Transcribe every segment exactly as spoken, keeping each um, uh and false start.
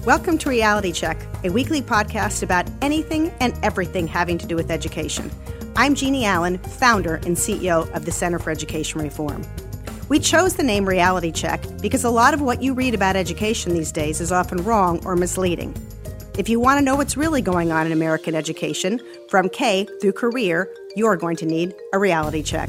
Welcome to Reality Check, a weekly podcast about anything and everything having to do with education. I'm Jeannie Allen, founder and C E O of the Center for Education Reform. We chose the name Reality Check because a lot of what you read about education these days is often wrong or misleading. If you want to know what's really going on in American education, from K through career, you're going to need a reality check.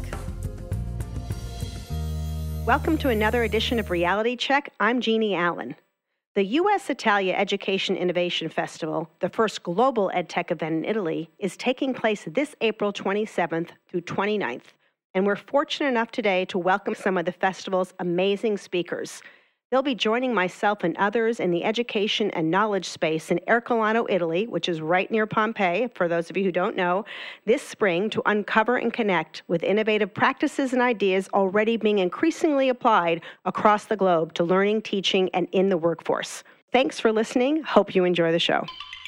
Welcome to another edition of Reality Check. I'm Jeannie Allen. The U S Italia Education Innovation Festival, the first global EdTech event in Italy, is taking place this April twenty-seventh through twenty-ninth, and we're fortunate enough today to welcome some of the festival's amazing speakers. They'll be joining myself and others in the education and knowledge space in Ercolano, Italy, which is right near Pompeii, for those of you who don't know, this spring to uncover and connect with innovative practices and ideas already being increasingly applied across the globe to learning, teaching, and in the workforce. Thanks for listening. Hope you enjoy the show.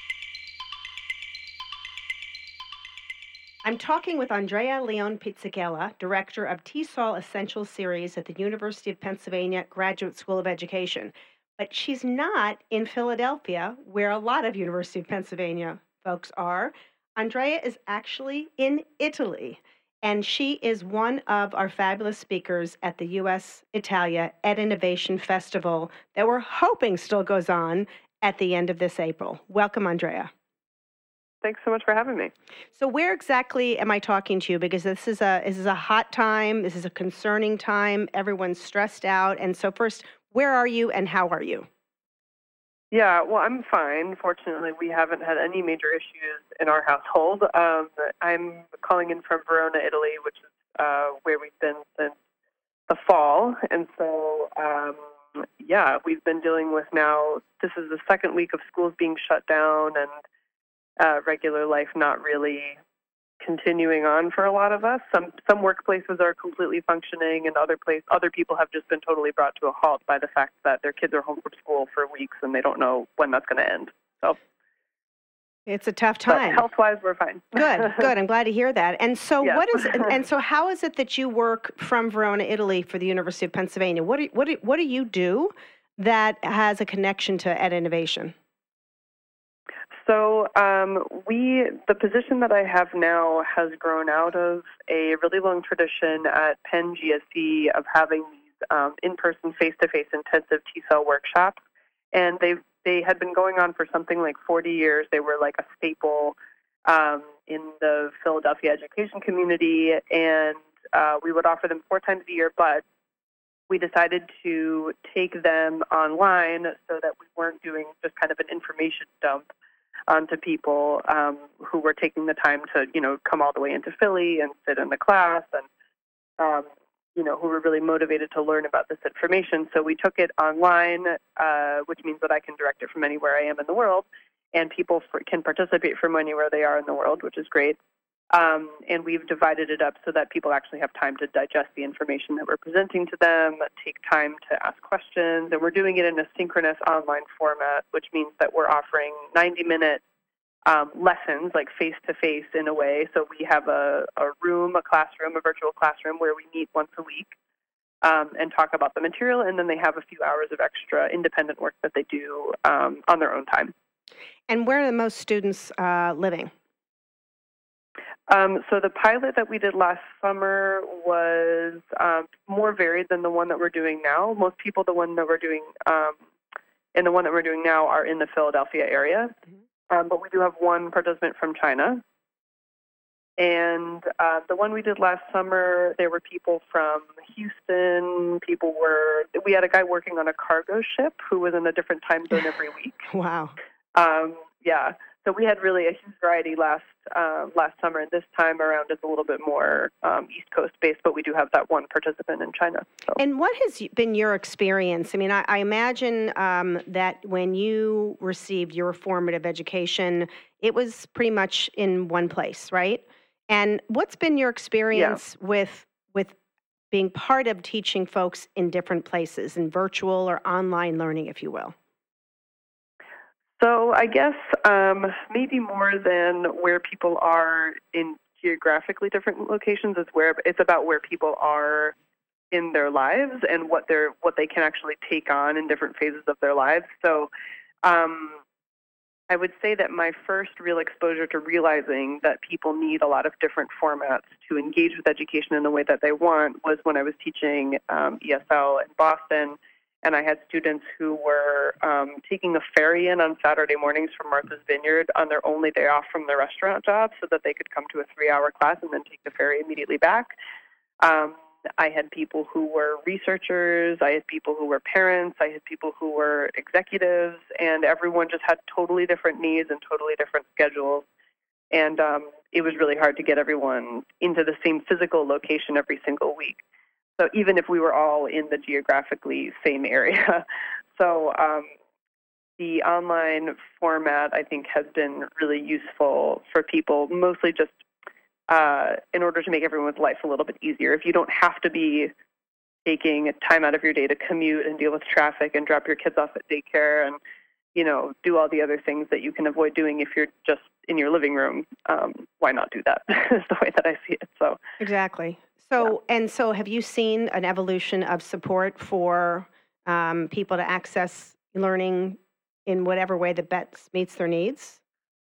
I'm talking with Andrea Leon Pizzichella, Director of TESOL Essentials Series at the University of Pennsylvania Graduate School of Education. But she's not in Philadelphia, where a lot of University of Pennsylvania folks are. Andrea is actually in Italy, and she is one of our fabulous speakers at the U S Italia Ed Innovation Festival that we're hoping still goes on at the end of this April. Welcome, Andrea. Thanks so much for having me. So where exactly am I talking to you? Because this is a this is a hot time. This is a concerning time. Everyone's stressed out. And so first, where are you and how are you? Yeah, well, I'm fine. Fortunately, we haven't had any major issues in our household. Um, I'm calling in from Verona, Italy, which is uh, where we've been since the fall. And so, um, yeah, we've been dealing with now, this is the second week of schools being shut down and Uh, regular life not really continuing on for a lot of us. Some some workplaces are completely functioning, and other place other people have just been totally brought to a halt by the fact that their kids are home from school for weeks and they don't know when that's going to end. So it's a tough time. But health-wise, we're fine. Good, good. I'm glad to hear that. And so, yes. what is and so how is it that you work from Verona, Italy, for the University of Pennsylvania? What do, what do, what do you do that has a connection to Ed Innovation? So um, we, the position that I have now has grown out of a really long tradition at Penn G S E of having these um, in-person, face-to-face intensive T-cell workshops. And they they had been going on for something like forty years. They were like a staple um, in the Philadelphia education community. And uh, we would offer them four times a year, but we decided to take them online so that we weren't doing just kind of an information dump onto people um, who were taking the time to, you know, come all the way into Philly and sit in the class and, um, you know, who were really motivated to learn about this information. So we took it online, uh, which means that I can direct it from anywhere I am in the world, and people for, can participate from anywhere they are in the world, which is great. Um, and we've divided it up so that people actually have time to digest the information that we're presenting to them, take time to ask questions, and we're doing it in a synchronous online format, which means that we're offering ninety-minute um, lessons, like face-to-face in a way. So we have a, a room, a classroom, a virtual classroom where we meet once a week um, and talk about the material, and then they have a few hours of extra independent work that they do um, on their own time. And where are the most students uh, living? Um, so the pilot that we did last summer was um, more varied than the one that we're doing now. Most people, the one that we're doing, um, and the one that we're doing now, are in the Philadelphia area. Mm-hmm. Um, but we do have one participant from China. And uh, the one we did last summer, there were people from Houston. People were. We had a guy working on a cargo ship who was in a different time zone every week. Wow. Um, yeah. So we had really a huge variety last uh, last summer, and this time around it's a little bit more um, East Coast based, but we do have that one participant in China. So. And what has been your experience? I mean, I, I imagine um, that when you received your formative education, it was pretty much in one place, right? And what's been your experience yeah. with with being part of teaching folks in different places, in virtual or online learning, if you will? So I guess um, maybe more than where people are in geographically different locations is where it's about where people are in their lives and what they're what they can actually take on in different phases of their lives. So Um, I would say that my first real exposure to realizing that people need a lot of different formats to engage with education in the way that they want was when I was teaching um, E S L in Boston, and I had students who were um, taking a ferry in on Saturday mornings from Martha's Vineyard on their only day off from their restaurant job so that they could come to a three-hour class and then take the ferry immediately back. Um, I had people who were researchers, I had people who were parents, I had people who were executives, and everyone just had totally different needs and totally different schedules. And um, it was really hard to get everyone into the same physical location every single week. So even if we were all in the geographically same area. So um, the online format, I think, has been really useful for people, mostly just Uh, in order to make everyone's life a little bit easier. If you don't have to be taking time out of your day to commute and deal with traffic and drop your kids off at daycare and, you know, do all the other things that you can avoid doing if you're just in your living room, um, why not do that? Is the way that I see it. So Exactly. So, yeah. And so have you seen an evolution of support for um, people to access learning in whatever way that best meets their needs?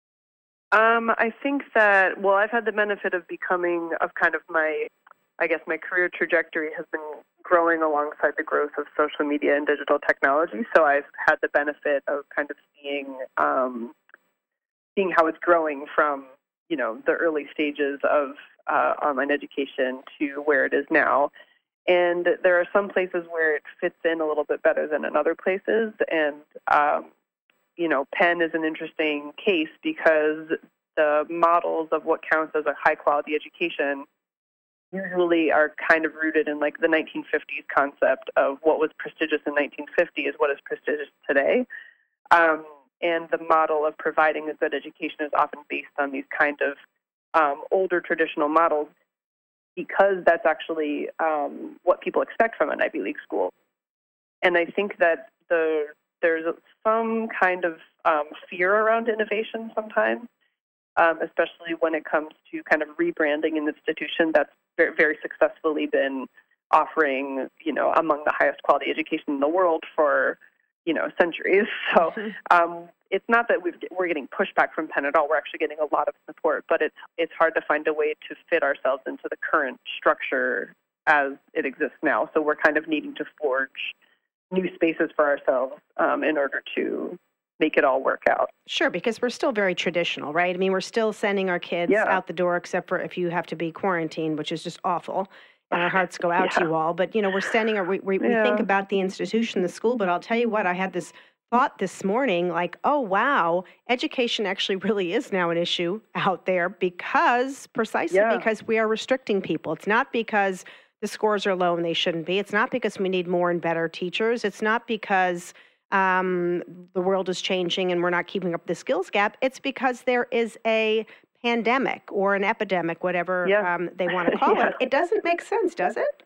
Um, I think that, well, I've had the benefit of becoming, of kind of my, I guess my career trajectory has been growing alongside the growth of social media and digital technology. So I've had the benefit of kind of seeing, um, seeing how it's growing from, you know, the early stages of uh, online education to where it is now. And there are some places where it fits in a little bit better than in other places. And, um, you know, Penn is an interesting case because the models of what counts as a high-quality education usually are kind of rooted in, like, the nineteen fifties concept of what was prestigious in nineteen fifty is what is prestigious today. Um, and the model of providing a good education is often based on these kind of um, older traditional models because that's actually um, what people expect from an Ivy League school. And I think that the there's some kind of um, fear around innovation sometimes, um, especially when it comes to kind of rebranding an institution that's very, very successfully been offering, you know, among the highest quality education in the world for, you know, centuries. So um, it's not that we've, we're getting pushback from Penn at all. We're actually getting a lot of support, but it's it's hard to find a way to fit ourselves into the current structure as it exists now. So we're kind of needing to forge new spaces for ourselves um, in order to make it all work out. Sure, because we're still very traditional, right? I mean, we're still sending our kids yeah. out the door, except for if you have to be quarantined, which is just awful. And our hearts go out yeah. to you all. But, you know, we're sending our, we, we, yeah. we think about the institution, the school, but I'll tell you what, I had this thought this morning, like, oh, wow, education actually really is now an issue out there because, precisely yeah. because we are restricting people. It's not because the scores are low and they shouldn't be. It's not because we need more and better teachers. It's not because um, the world is changing and we're not keeping up the skills gap. It's because there is a pandemic or an epidemic, whatever yeah. um, they want to call yeah. it. It doesn't make sense, does it?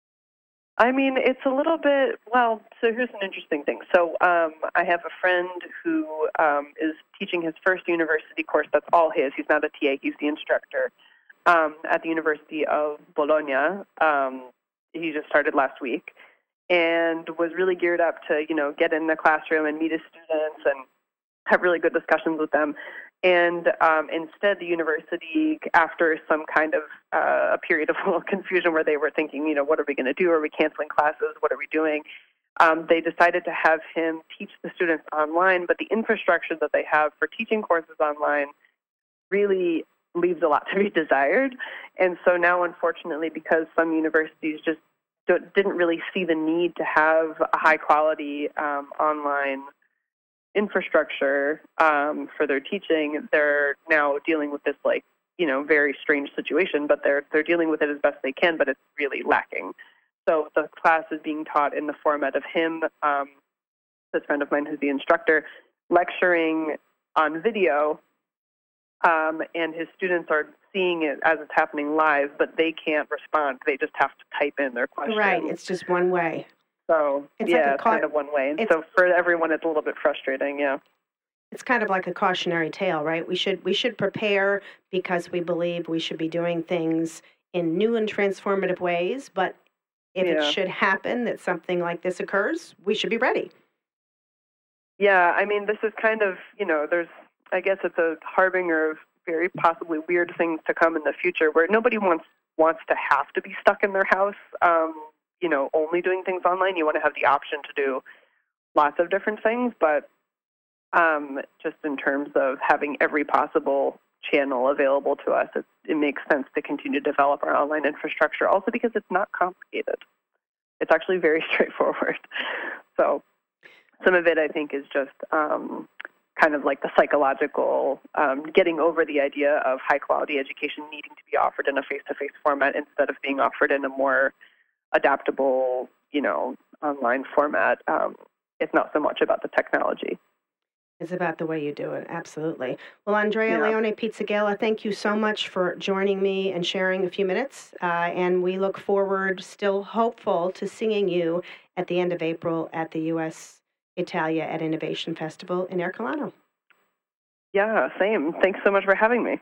I mean, it's a little bit, well, so here's an interesting thing. So um, I have a friend who um, is teaching his first university course that's all his. He's not a T A, he's the instructor. Um, at the University of Bologna. Um, he just started last week and was really geared up to, you know, get in the classroom and meet his students and have really good discussions with them. And um, instead, the university, after some kind of uh, a period of a little confusion where they were thinking, you know, what are we going to do? Are we canceling classes? What are we doing? Um, they decided to have him teach the students online, but the infrastructure that they have for teaching courses online really leaves a lot to be desired. And so now, unfortunately, because some universities just don't, didn't really see the need to have a high-quality um, online infrastructure um, for their teaching, they're now dealing with this, like, you know, very strange situation, but they're they're dealing with it as best they can, but it's really lacking. So the class is being taught in the format of him, um, this friend of mine who's the instructor, lecturing on video, um, and his students are seeing it as it's happening live, but they can't respond. They just have to type in their questions. Right, it's just one way. So, it's yeah, like it's ca- kind of one way. And so for everyone, it's a little bit frustrating, yeah. It's kind of like a cautionary tale, right? We should we should prepare because we believe we should be doing things in new and transformative ways, but if yeah. it should happen that something like this occurs, we should be ready. Yeah, I mean, this is kind of, you know, there's, I guess it's a harbinger of very possibly weird things to come in the future where nobody wants wants to have to be stuck in their house, um, you know, only doing things online. You want to have the option to do lots of different things, but um, just in terms of having every possible channel available to us, it, it makes sense to continue to develop our online infrastructure, also because it's not complicated. It's actually very straightforward. So some of it, I think, is just um, kind of like the psychological, um, getting over the idea of high-quality education needing to be offered in a face-to-face format instead of being offered in a more adaptable, you know, online format. Um, it's not so much about the technology. It's about the way you do it, absolutely. Well, Andrea Yeah. Leone Pizzagela, thank you so much for joining me and sharing a few minutes. Uh, and we look forward, still hopeful, to seeing you at the end of April at the U S Italia at Innovation Festival in Ercolano. Yeah, same. Thanks so much for having me.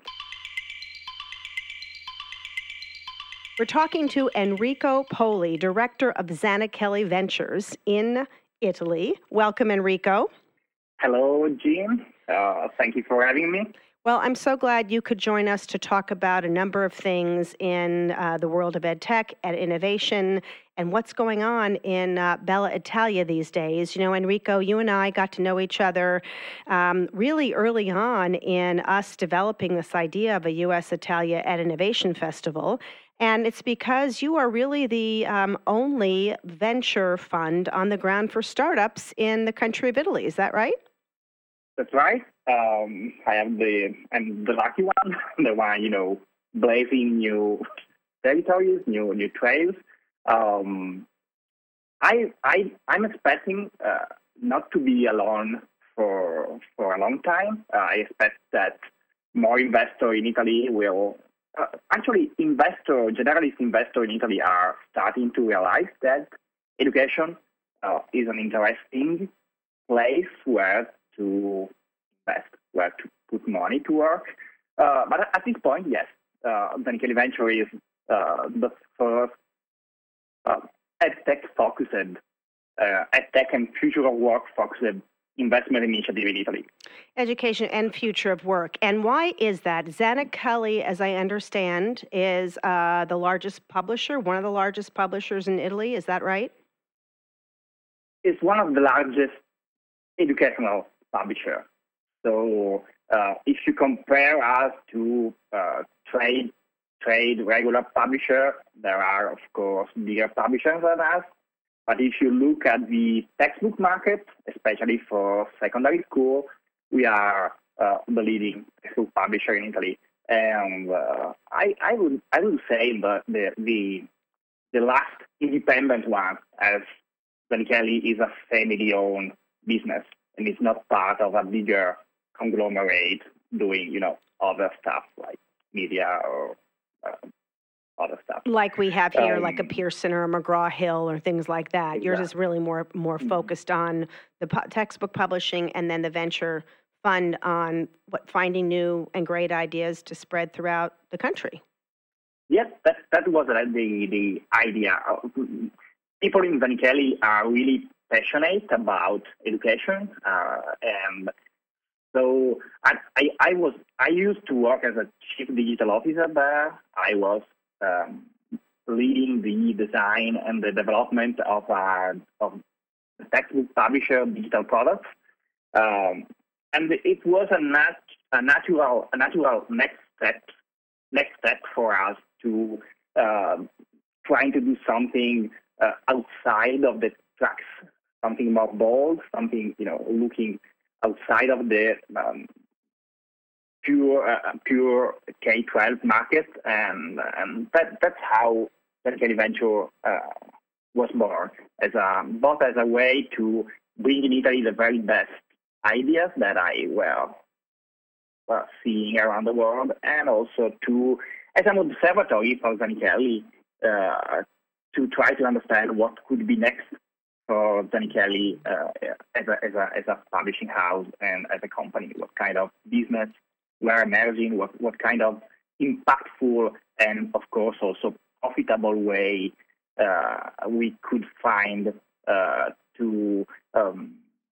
We're talking to Enrico Poli, director of Zanichelli Ventures in Italy. Welcome, Enrico. Hello, Jean. Uh, thank you for having me. Well, I'm so glad you could join us to talk about a number of things in uh, the world of ed tech, ed innovation, and what's going on in uh, Bella Italia these days. You know, Enrico, you and I got to know each other um, really early on in us developing this idea of a U S Italia Ed Innovation Festival. And it's because you are really the um, only venture fund on the ground for startups in the country of Italy. Is that right? That's right. Um, I am the I'm the lucky one, the one you know blazing new territories, new new trails. Um, I I I'm expecting uh, not to be alone for for a long time. Uh, I expect that more investors in Italy will. Uh, actually, investor, generalist investors in Italy are starting to realize that education uh, is an interesting place where to invest, where to put money to work. Uh, but at this point, yes, uh, Zanichelli Venture is uh, the first uh, edtech-focused, uh, edtech and future of work-focused investment initiative in Italy. Education and future of work. And why is that? Zanichelli, as I understand, is uh, the largest publisher, one of the largest publishers in Italy. Is that right? It's one of the largest educational publishers. So uh, if you compare us to uh, trade, trade regular publisher, there are, of course, bigger publishers than us. But if you look at the textbook market, especially for secondary school, we are uh, the leading textbook publisher in Italy. And uh, I, I would I would say that the the the last independent one, as Zanichelli is a family-owned business and it's not part of a bigger conglomerate doing you know other stuff like media or uh, other stuff. Like we have here, um, like a Pearson or a McGraw-Hill or things like that. Yours is really more more focused on the pu- textbook publishing and then the venture fund on what finding new and great ideas to spread throughout the country. Yes, that that was uh, the the idea. People in Zanichelli are really passionate about education, uh, and so I, I I was I used to work as a chief digital officer there. I was um, leading the design and the development of our of textbook publisher digital products, um, and it was a nat a natural a natural next step next step for us to uh, trying to do something uh, outside of the tracks, something more bold, something you know looking outside of the um, pure uh, pure K twelve market, and and that that's how Zanichelli Venture uh, was born, as a both as a way to bring in Italy the very best ideas that I were uh, seeing around the world, and also to as an observatory for Zanichelli uh, to try to understand what could be next for Zanichelli uh, as a as a as a publishing house and as a company. What kind of business we're emerging? What what kind of impactful and of course also profitable way uh, we could find uh, to um,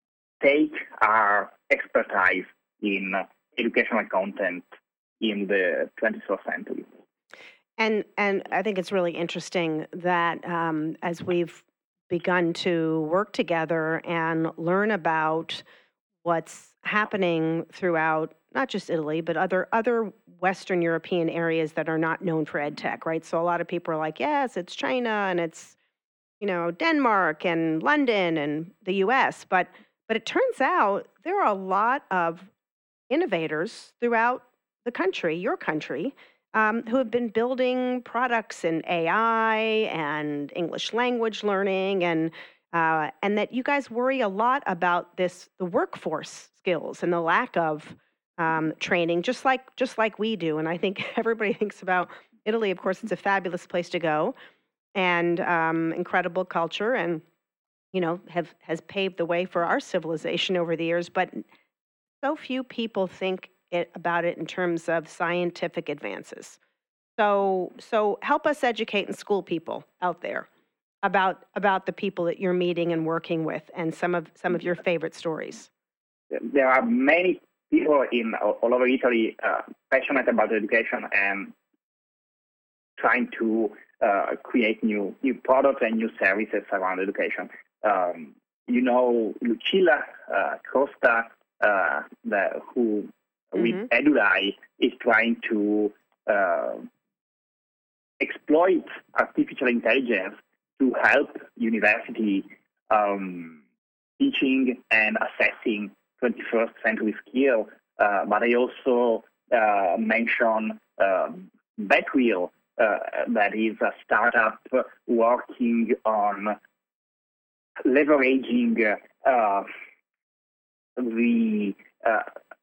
take our expertise in educational content in the twenty-first century. And and I think it's really interesting that um, as we've begun to work together and learn about what's happening throughout not just Italy, but other other Western European areas that are not known for ed tech, right? So a lot of people are like, yes, it's China and it's, you know, Denmark and London and the U S, but but it turns out there are a lot of innovators throughout the country, your country, um, who have been building products in A I and English language learning, and uh, and that you guys worry a lot about this, the workforce skills and the lack of um, training, just like just like we do. And I think everybody thinks about Italy. Of course, it's a fabulous place to go, and um, incredible culture, and you know, have has paved the way for our civilization over the years. But so few people think it, about it in terms of scientific advances. So, so help us educate and school people out there about about the people that you're meeting and working with, and some of some of your favorite stories. There are many people in all over Italy uh, passionate about education and trying to uh, create new new products and new services around education. Um, you know, Lucilla uh, Costa, uh, the, who mm-hmm. with Edulai is trying to uh, exploit artificial intelligence to help university um, teaching and assessing twenty-first century skill. Uh, but I also uh, mention uh, Betwheel, uh, that is a startup working on leveraging uh, the uh,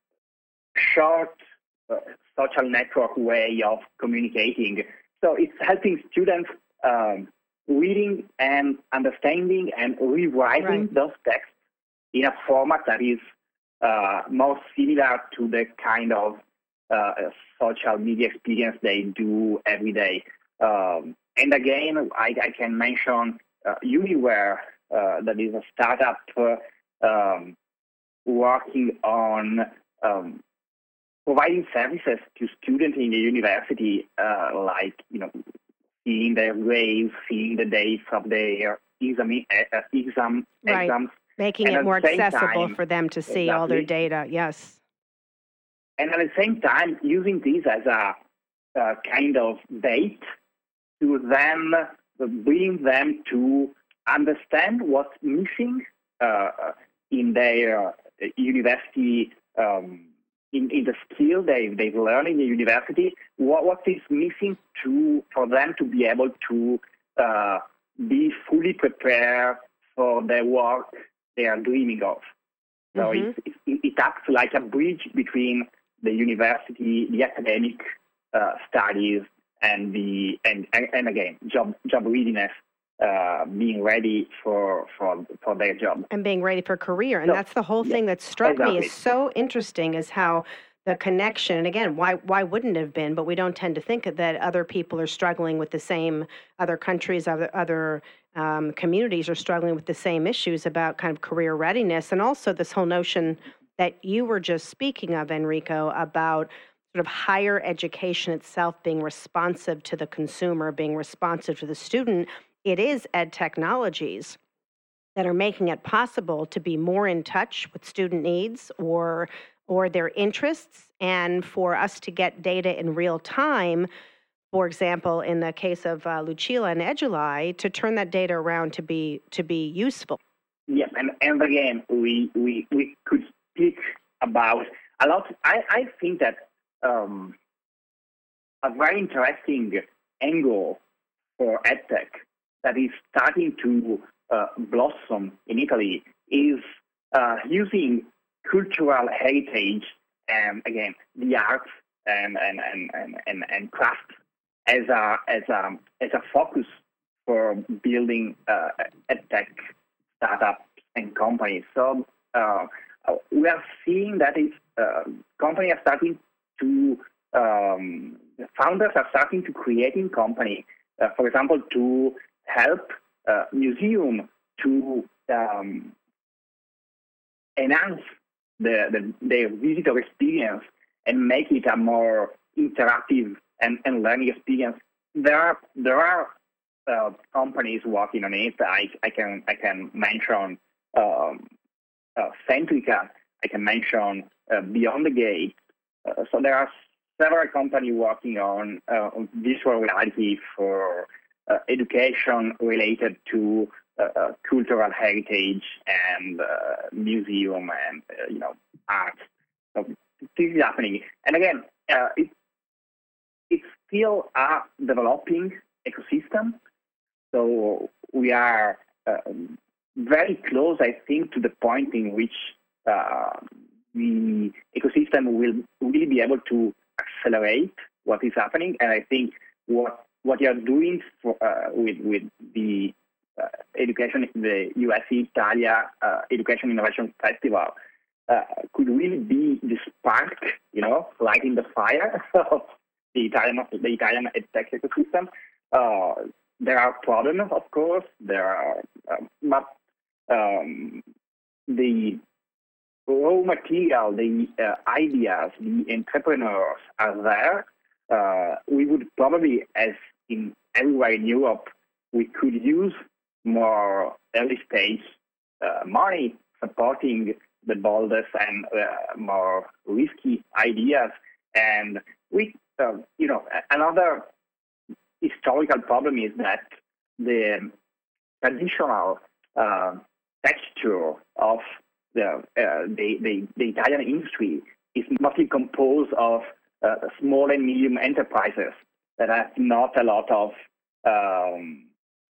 short uh, social network way of communicating. So it's helping students um, reading and understanding and rewriting right. those texts in a format that is uh, more similar to the kind of uh, social media experience they do every day. Um, and again, I, I can mention uh, Uniware, uh, that is a startup uh, um, working on um, providing services to students in the university, uh, like, you know, seeing their grades, seeing the dates of their exam, uh, exam right. exams. Making and it more accessible time, for them to see exactly. all their data, yes. And at the same time, using this as a uh, kind of bait to then bring them to understand what's missing uh, in their uh, university, um, in, in the skill they, they've learned in the university, what, what is missing to for them to be able to uh, be fully prepared for their work they are dreaming of. So mm-hmm. it, it, it acts like a bridge between the university, the academic uh, studies, and the and, and, and again job job readiness, uh, being ready for, for for their job and being ready for career. And so, that's the whole thing yeah, that struck exactly. me is so interesting, is how the connection. And again, why why wouldn't it have been? But we don't tend to think that other people are struggling with the same, other countries, other other um, communities are struggling with the same issues about kind of career readiness, and also this whole notion that you were just speaking of, Enrico, about sort of higher education itself being responsive to the consumer, being responsive to the student. It is ed technologies that are making it possible to be more in touch with student needs or or their interests, and for us to get data in real time, for example, in the case of uh, Lucilla and Edulai, to turn that data around to be to be useful. Yeah, and, and again, we, we, we could speak about a lot. I, I think that um, a very interesting angle for EdTech that is starting to uh, blossom in Italy is uh, using cultural heritage and, again, the arts and and, and, and, and, and craft as a as a as a focus for building uh, EdTech startups and companies. So uh, we are seeing that is uh, companies are starting to um, founders are starting to creating company, uh, for example, to help uh, museum to um, enhance the, the the visitor experience and make it a more interactive and, and learning experience. There are there are uh, companies working on it. I, I can I can mention um, uh, Centrica. I can mention uh, Beyond the Gate. Uh, so there are several companies working on uh, virtual reality for uh, education related to uh, uh, cultural heritage and uh, museum and uh, you know art. So this is happening, and again, uh, it, it's still a developing ecosystem. So we are uh, very close, I think, to the point in which uh, the ecosystem will really be able to accelerate what is happening. And I think what what you are doing for, uh, with with the uh, education, the U S C Italia uh, Education Innovation Festival, uh, could really be the spark, you know, lighting the fire of the Italian the Italian edtech ecosystem. Uh, there are problems, of course. There are, um, but um, the raw material, the uh, ideas, the entrepreneurs are there. Uh, we would probably, as in everywhere in Europe, we could use more early stage uh, money supporting the boldest and uh, more risky ideas. And we, uh, you know, another historical problem is that the traditional uh, texture of the, uh, the, the the Italian industry is mostly composed of uh, small and medium enterprises that have not a lot of um,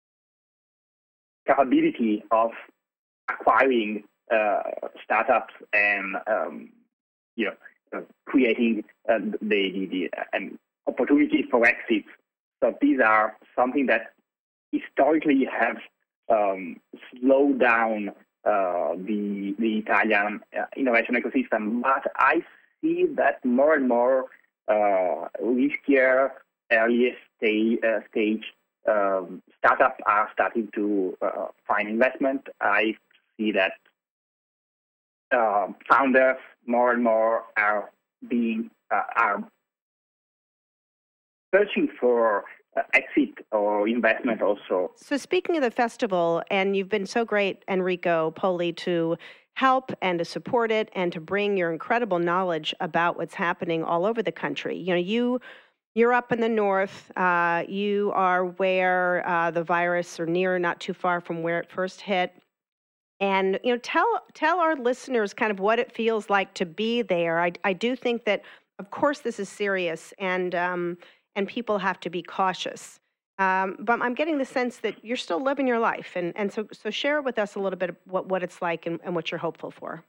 capability of acquiring uh, startups and um, you know uh, creating uh, the the, the um, opportunities for exits. So these are something that historically have um, slowed down uh, the the Italian uh, innovation ecosystem. But I see that more and more uh, riskier, earlier stage, uh, stage um, startups are starting to uh, find investment. I see that uh, founders more and more are being uh, are searching for uh, exit or investment also. So speaking of the festival, and you've been so great, Enrico Poli, to help and to support it and to bring your incredible knowledge about what's happening all over the country. You know, you, you're up in the north. Uh, you are where uh, the virus, or near, not too far from where it first hit. And, you know, tell tell our listeners kind of what it feels like to be there. I, I do think that, of course, this is serious, and um, and people have to be cautious. Um, but I'm getting the sense that you're still living your life. And, and so so share with us a little bit of what, what it's like and, and what you're hopeful for.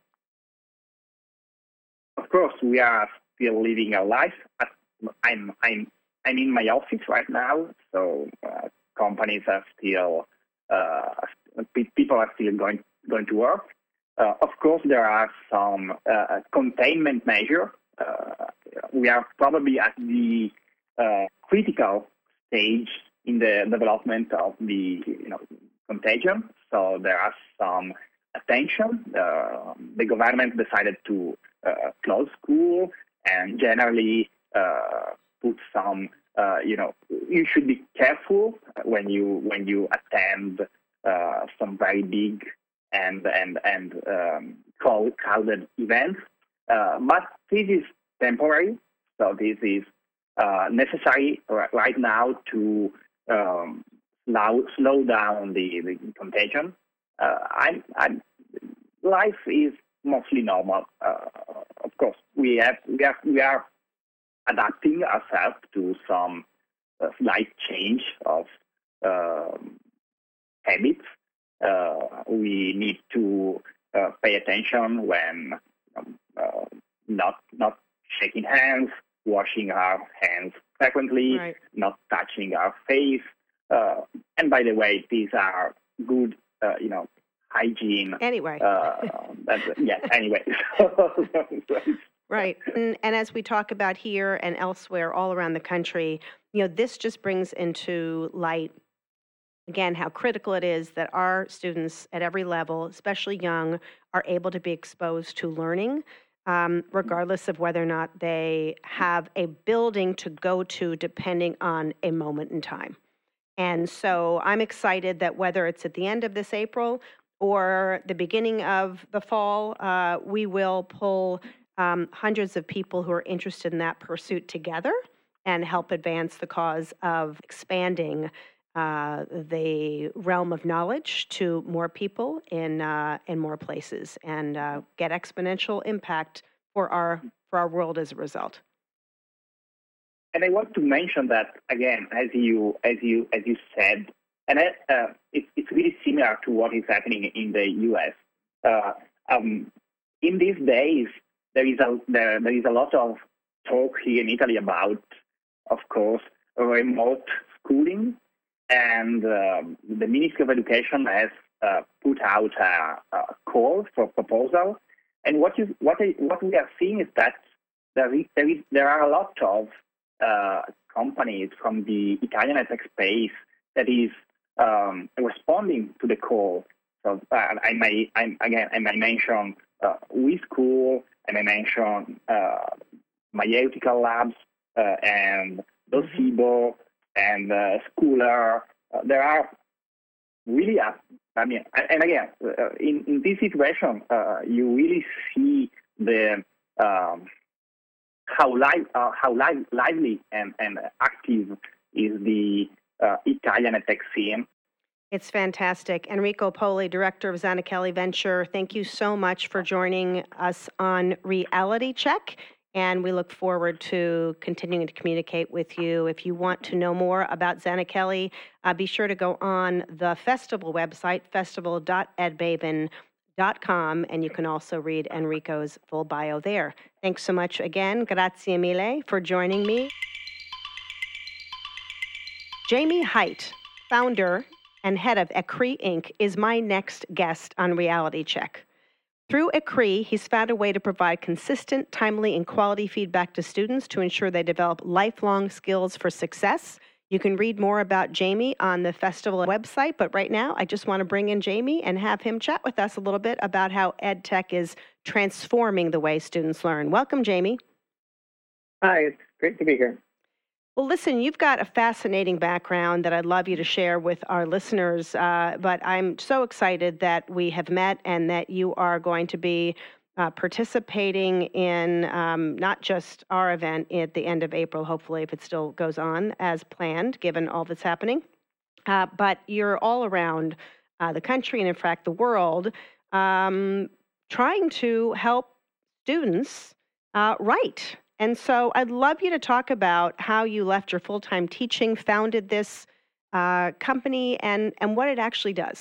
Of course, we are still living our life. I'm, I'm, I'm in my office right now, so uh, companies are still, uh, people are still going, going to work. Uh, of course, there are some uh, containment measures. Uh, we are probably at the Uh, critical stage in the development of the you know contagion. So there are some attention. Uh, the government decided to uh, close school and generally uh, put some uh, you know you should be careful when you when you attend uh, some very big and and and um, crowded events. Uh, but this is temporary. So this is Uh, necessary right now to um, slow, slow down the, the contagion. Uh, I, I, life is mostly normal. Uh, of course, we have we are we are adapting ourselves to some uh, slight change of uh, habits. Uh, we need to uh, pay attention when um, uh, not not shaking hands, washing our hands frequently, right. Not touching our face. Uh, and by the way, these are good, uh, you know, hygiene. Anyway. Uh, that's, yes, anyway. Right. And, and as we talk about here and elsewhere all around the country, you know, this just brings into light, again, how critical it is that our students at every level, especially young, are able to be exposed to learning, um, regardless of whether or not they have a building to go to, depending on a moment in time. And so I'm excited that whether it's at the end of this April or the beginning of the fall, uh, we will pull um, hundreds of people who are interested in that pursuit together and help advance the cause of expanding uh, the realm of knowledge to more people in uh, in more places, and uh, get exponential impact for our for our world as a result. And I want to mention that again, as you as you as you said, and uh, it, it's really similar to what is happening in the U S. Uh, um, in these days, there is a there, there is a lot of talk here in Italy about, of course, remote schooling, and uh, the Ministry of Education has uh, put out a, a call for proposal. And what you what I, what we are seeing is that there is, there is there are a lot of Uh, companies from the Italian tech space that is um, responding to the call. So uh, I may I, again I may mention uh, WeSchool, I may mention uh, Maieutical Labs uh, and Docebo and uh, Schooler. Uh, there are really uh, I mean and again uh, in in this situation uh, you really see the um, how live, uh, how live, lively and, and active is the uh, Italian tech scene. It's fantastic. Enrico Poli, Director of Zanichelli Venture, thank you so much for joining us on Reality Check, and we look forward to continuing to communicate with you. If you want to know more about Zanichelli, uh, be sure to go on the festival website, festival dot edmaven dot com, and you can also read Enrico's full bio there. Thanks so much again. Grazie mille for joining me. Jamie Haidt, founder and head of Ecri Incorporated, is my next guest on Reality Check. Through Ecri, he's found a way to provide consistent, timely, and quality feedback to students to ensure they develop lifelong skills for success. You can read more about Jamie on the festival website, but right now I just want to bring in Jamie and have him chat with us a little bit about how EdTech is transforming the way students learn. Welcome, Jamie. Hi, it's great to be here. Well, listen, you've got a fascinating background that I'd love you to share with our listeners, uh, but I'm so excited that we have met and that you are going to be Uh, participating in um, not just our event at the end of April, hopefully, if it still goes on as planned, given all that's happening, uh, but you're all around uh, the country and, in fact, the world, um, trying to help students uh, write. And so I'd love you to talk about how you left your full-time teaching, founded this uh, company, and, and what it actually does.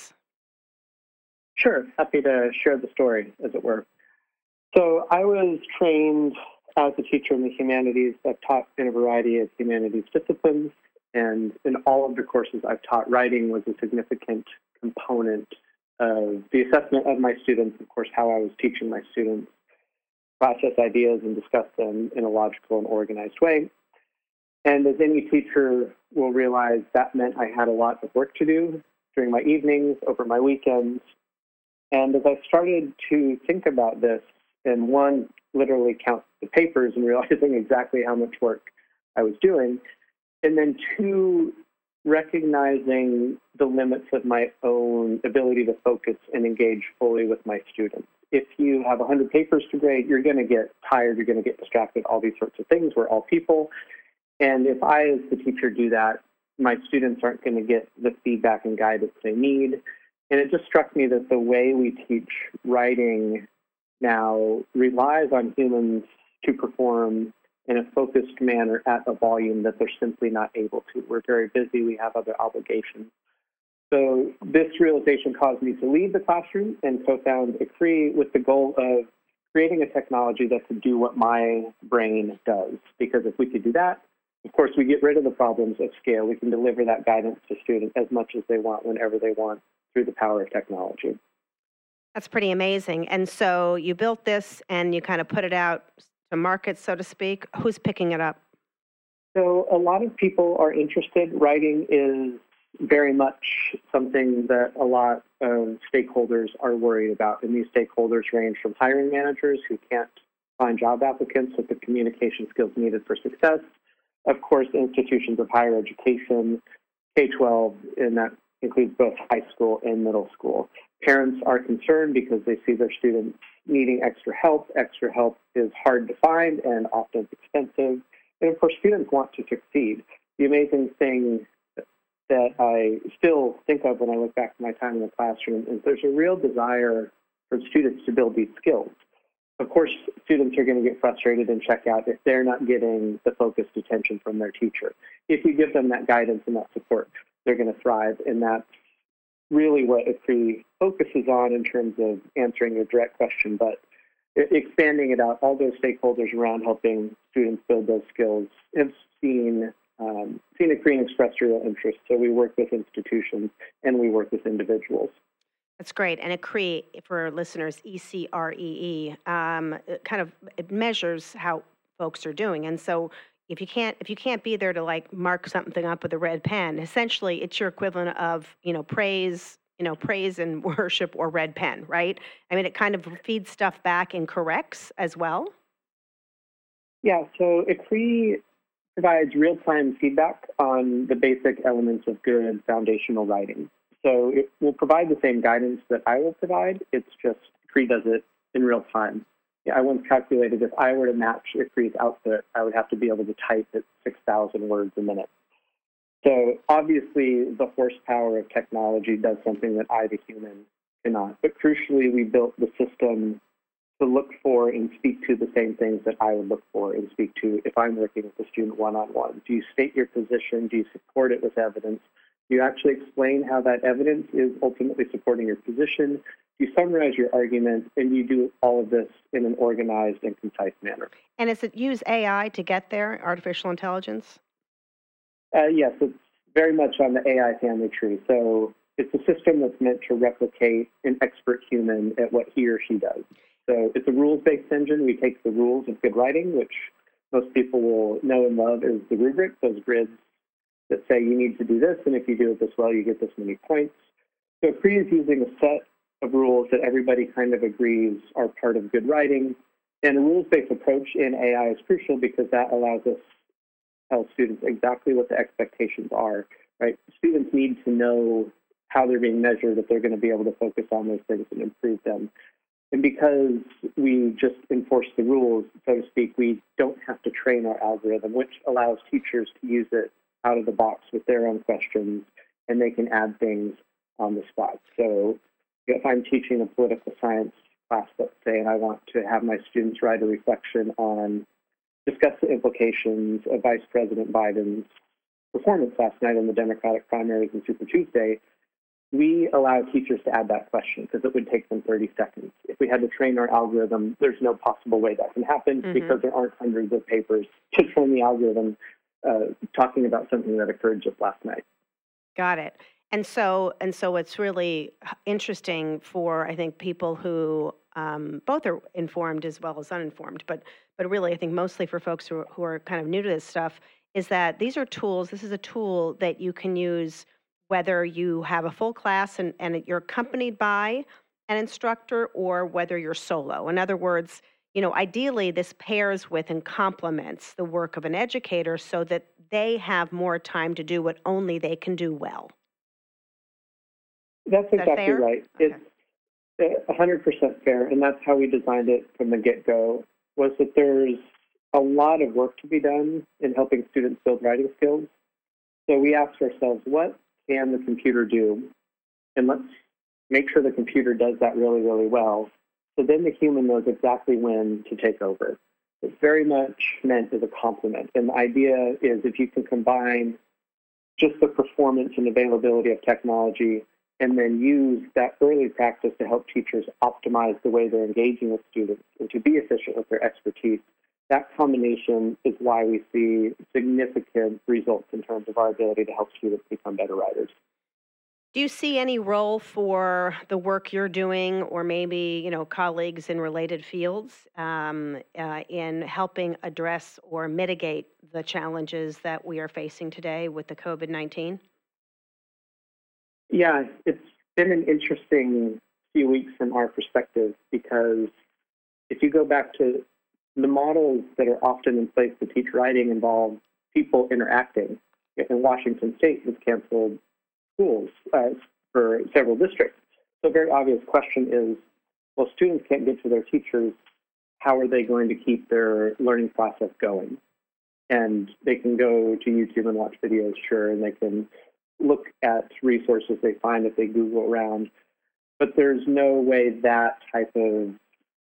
Sure. Happy to share the story, as it were. So I was trained as a teacher in the humanities. I've taught in a variety of humanities disciplines, and in all of the courses I've taught, writing was a significant component of the assessment of my students, of course, how I was teaching my students, process ideas and discuss them in a logical and organized way. And as any teacher will realize, that meant I had a lot of work to do during my evenings, over my weekends. And as I started to think about this, and one, literally count the papers and realizing exactly how much work I was doing, and then two, recognizing the limits of my own ability to focus and engage fully with my students. If you have one hundred papers to grade, you're going to get tired, you're going to get distracted, all these sorts of things. We're all people. And if I, as the teacher, do that, my students aren't going to get the feedback and guidance they need. And it just struck me that the way we teach writing now relies on humans to perform in a focused manner at a volume that they're simply not able to. We're very busy. We have other obligations. So this realization caused me to leave the classroom and co-found Ecri with the goal of creating a technology that could do what my brain does. Because if we could do that, of course, we get rid of the problems of scale. We can deliver that guidance to students as much as they want, whenever they want, through the power of technology. That's pretty amazing. And so you built this and you kind of put it out to market, so to speak. Who's picking it up? So a lot of people are interested. Writing is very much something that a lot of stakeholders are worried about. And these stakeholders range from hiring managers who can't find job applicants with the communication skills needed for success, of course, institutions of higher education, K twelve, and that includes both high school and middle school. Parents are concerned because they see their students needing extra help. Extra help is hard to find and often expensive. And of course, students want to succeed. The amazing thing that I still think of when I look back to my time in the classroom is there's a real desire for students to build these skills. Of course, students are going to get frustrated and check out if they're not getting the focused attention from their teacher. If you give them that guidance and that support, they're going to thrive. And that's really what I C R E focuses on in terms of answering your direct question, but expanding it out. All those stakeholders around helping students build those skills have seen um, seen I C R E express real interest. So we work with institutions and we work with individuals. That's great. And I C R E, for listeners, E C R E E, um, it kind of it measures how folks are doing. And so if you can't if you can't be there to like mark something up with a red pen, essentially it's your equivalent of, you know, praise, you know, praise and worship or red pen, right? I mean, it kind of feeds stuff back and corrects as well. Yeah, so I C R E provides real-time feedback on the basic elements of good foundational writing. So it will provide the same guidance that I will provide. It's just I C R E does it in real time. Yeah, I once calculated if I were to match I C R E's output, I would have to be able to type at six thousand words a minute. So obviously, the horsepower of technology does something that I, the human, cannot. But crucially, we built the system to look for and speak to the same things that I would look for and speak to if I'm working with a student one-on-one. Do you state your position? Do you support it with evidence? Do you actually explain how that evidence is ultimately supporting your position? Do you summarize your argument? And you do all of this in an organized and concise manner. And does it use A I to get there, artificial intelligence? Uh, yes, it's very much on the A I family tree. So it's a system that's meant to replicate an expert human at what he or she does. So it's a rules-based engine. We take the rules of good writing, which most people will know and love as the rubric, those grids that say you need to do this, and if you do it this well, you get this many points. So I C R E is using a set of rules that everybody kind of agrees are part of good writing. And a rules-based approach in A I is crucial because that allows us to tell students exactly what the expectations are, right? Students need to know how they're being measured if they're going to be able to focus on those things and improve them. And because we just enforce the rules, so to speak, we don't have to train our algorithm, which allows teachers to use it out of the box with their own questions, and they can add things on the spot. So if I'm teaching a political science class, let's say, and I want to have my students write a reflection on, discuss the implications of Vice President Biden's performance last night in the Democratic primaries and Super Tuesday, we allow teachers to add that question because it would take them thirty seconds. If we had to train our algorithm, there's no possible way that can happen mm-hmm. because there aren't hundreds of papers to train the algorithm uh, talking about something that occurred just last night. Got it. And so, and so, it's really interesting for I think people who um, both are informed as well as uninformed, but but really I think mostly for folks who are, who are kind of new to this stuff is that these are tools. This is a tool that you can use whether you have a full class and, and you're accompanied by an instructor or whether you're solo. In other words, you know, ideally this pairs with and complements the work of an educator so that they have more time to do what only they can do well. That's Is that exactly fair? right. Okay. It's one hundred percent fair, and that's how we designed it from the get-go, was that there's a lot of work to be done in helping students build writing skills. So we asked ourselves, what can the computer do? And let's make sure the computer does that really, really well. So then the human knows exactly when to take over. It's very much meant as a complement. And the idea is if you can combine just the performance and availability of technology and then use that early practice to help teachers optimize the way they're engaging with students and to be efficient with their expertise, that combination is why we see significant results in terms of our ability to help students become better writers. Do you see any role for the work you're doing or maybe, you know, colleagues in related fields um, uh, in helping address or mitigate the challenges that we are facing today with the COVID nineteen? Yeah, it's been an interesting few weeks from our perspective, because if you go back to the models that are often in place to teach writing involve people interacting. In Washington State has canceled schools uh, for several districts. So a very obvious question is, well, students can't get to their teachers. How are they going to keep their learning process going? And they can go to YouTube and watch videos, sure, and they can look at resources they find if they Google around. But there's no way that type of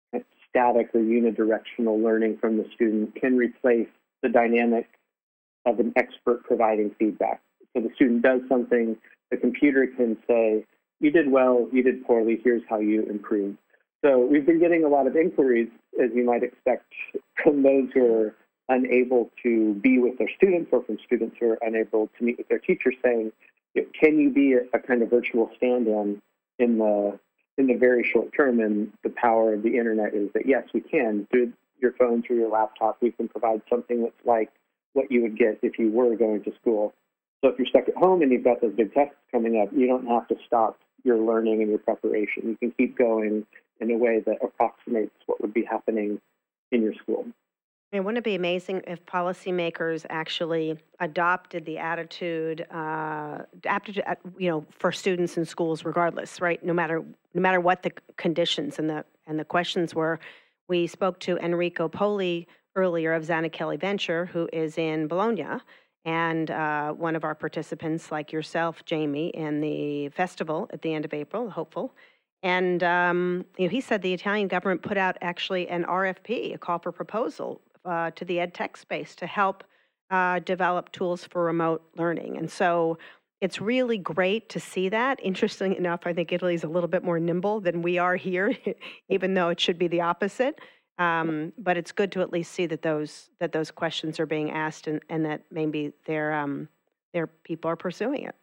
static or unidirectional learning from the student can replace the dynamic of an expert providing feedback. So the student does something, the computer can say, you did well, you did poorly, here's how you improve. So we've been getting a lot of inquiries, as you might expect, from those who are unable to be with their students or from students who are unable to meet with their teachers saying, can you be a, a kind of virtual stand-in in the in the very short term? And the power of the internet is that, yes, we can. Through your phone, through your laptop, we can provide something that's like what you would get if you were going to school. So if you're stuck at home and you've got those big tests coming up, you don't have to stop your learning and your preparation. You can keep going in a way that approximates what would be happening in your school. And wouldn't it be amazing if policymakers actually adopted the attitude, uh, adapted, you know, for students in schools, regardless, right? No matter no matter what the conditions and the and the questions were. We spoke to Enrico Poli earlier of Zanichelli Venture, who is in Bologna, and uh, one of our participants, like yourself, Jamie, in the festival at the end of April, Hopeful. And um, you know, he said the Italian government put out actually an R F P, a call for proposal, uh, to the ed tech space to help uh, develop tools for remote learning. And so it's really great to see that. Interesting enough, I think Italy is a little bit more nimble than we are here, even though it should be the opposite. Um, but it's good to at least see that those that those questions are being asked, and, and that maybe their um, their people are pursuing it.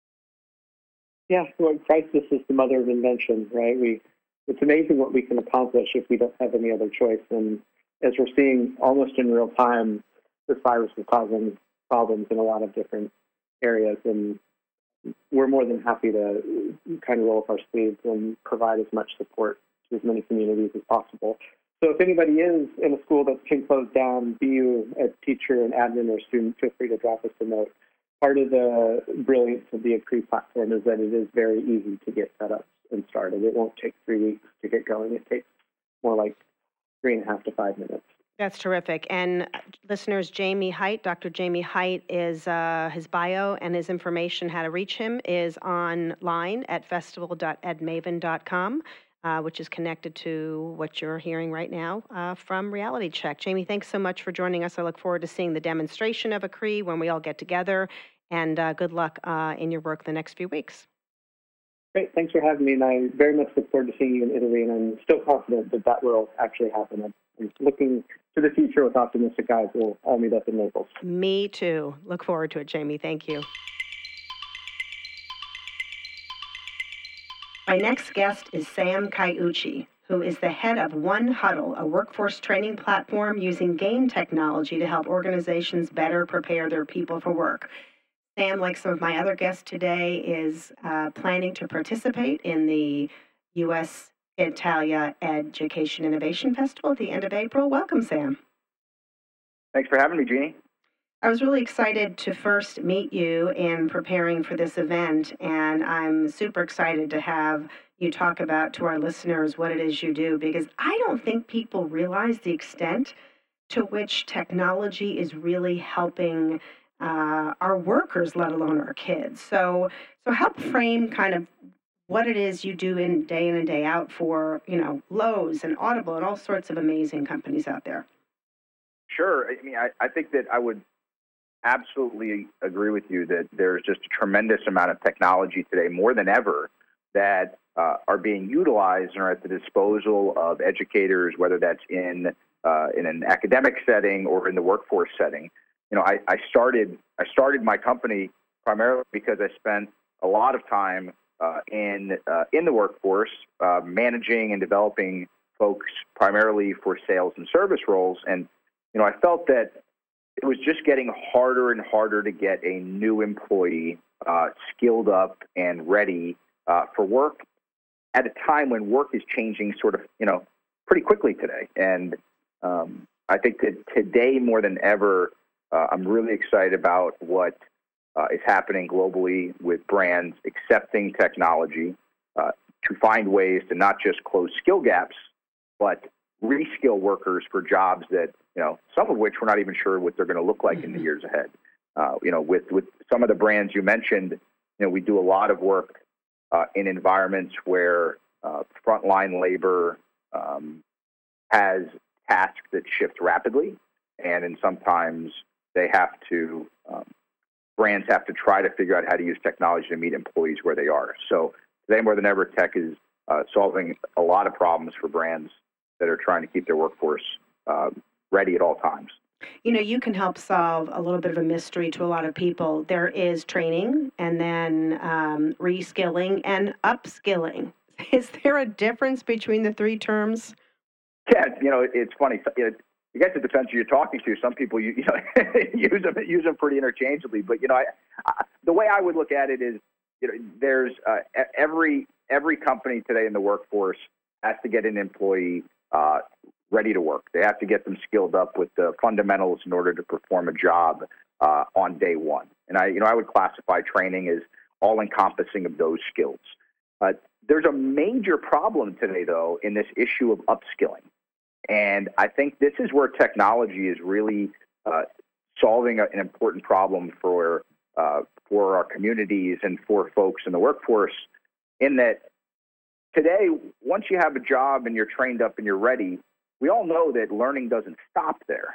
Yeah, well, crisis is the mother of invention, right? We it's amazing what we can accomplish if we don't have any other choice. And as we're seeing almost in real time, this virus is causing problems in a lot of different areas, and we're more than happy to kind of roll up our sleeves and provide as much support to as many communities as possible. So if anybody is in a school that's been closed down, be you a teacher, an admin, or student, feel free to drop us a note. Part of the brilliance of the Accree platform is that it is very easy to get set up and started. It won't take three weeks to get going. It takes more like three and a half to five minutes. That's terrific. And listeners, Jamie Height, Doctor Jamie Height, is uh, his bio and his information, how to reach him, is online at festival dot ed maven dot com. Uh, which is connected to what you're hearing right now uh, from Reality Check. Jamie, thanks so much for joining us. I look forward to seeing the demonstration of Accree when we all get together, and uh, good luck uh, in your work the next few weeks. Great. Thanks for having me, and I very much look forward to seeing you in Italy, and I'm still confident that that will actually happen. I'm looking to the future with optimistic eyes. We'll all meet up in Naples. Me too. Look forward to it, Jamie. Thank you. My next guest is Sam Kaiuchi, who is the head of One Huddle, a workforce training platform using game technology to help organizations better prepare their people for work. Sam, like some of my other guests today, is uh, planning to participate in the U S Italia Education Innovation Festival at the end of April. Welcome, Sam. Thanks for having me, Jeannie. I was really excited to first meet you in preparing for this event, and I'm super excited to have you talk about to our listeners what it is you do, because I don't think people realize the extent to which technology is really helping uh, our workers, let alone our kids. So, so help frame kind of what it is you do in day in and day out for, you know, Lowe's and Audible and all sorts of amazing companies out there. Sure. I mean, I, I think that I would absolutely agree with you that there's just a tremendous amount of technology today, more than ever, that uh, are being utilized and are at the disposal of educators, whether that's in uh, in an academic setting or in the workforce setting. You know, I, I started I started my company primarily because I spent a lot of time uh, in uh, in the workforce, uh, managing and developing folks primarily for sales and service roles, and you know, I felt that it was just getting harder and harder to get a new employee uh, skilled up and ready uh, for work at a time when work is changing sort of, you know, pretty quickly today. And um, I think that today more than ever, uh, I'm really excited about what uh, is happening globally with brands accepting technology uh, to find ways to not just close skill gaps, but reskill workers for jobs that, you know, some of which we're not even sure what they're going to look like in the years ahead. Uh, you know, with, with some of the brands you mentioned, you know, we do a lot of work uh, in environments where uh, frontline labor um, has tasks that shift rapidly, and then sometimes they have to, um, brands have to try to figure out how to use technology to meet employees where they are. So today more than ever, tech is uh, solving a lot of problems for brands that are trying to keep their workforce uh, ready at all times. You know, you can help solve a little bit of a mystery to a lot of people. There is training and then um, reskilling and upskilling. Is there a difference between the three terms? Yeah, you know, it's funny. It, I guess it depends who you're talking to. Some people, you, you know, use them use them pretty interchangeably. But you know, I, I, the way I would look at it is, you know, there's uh, every every company today in the workforce has to get an employee uh, ready to work. They have to get them skilled up with the fundamentals in order to perform a job uh, on day one. And I, you know, I would classify training as all-encompassing of those skills. Uh, there's a major problem today, though, in this issue of upskilling. And I think this is where technology is really uh, solving a, an important problem for uh, for our communities and for folks in the workforce, in that today, once you have a job and you're trained up and you're ready, we all know that learning doesn't stop there.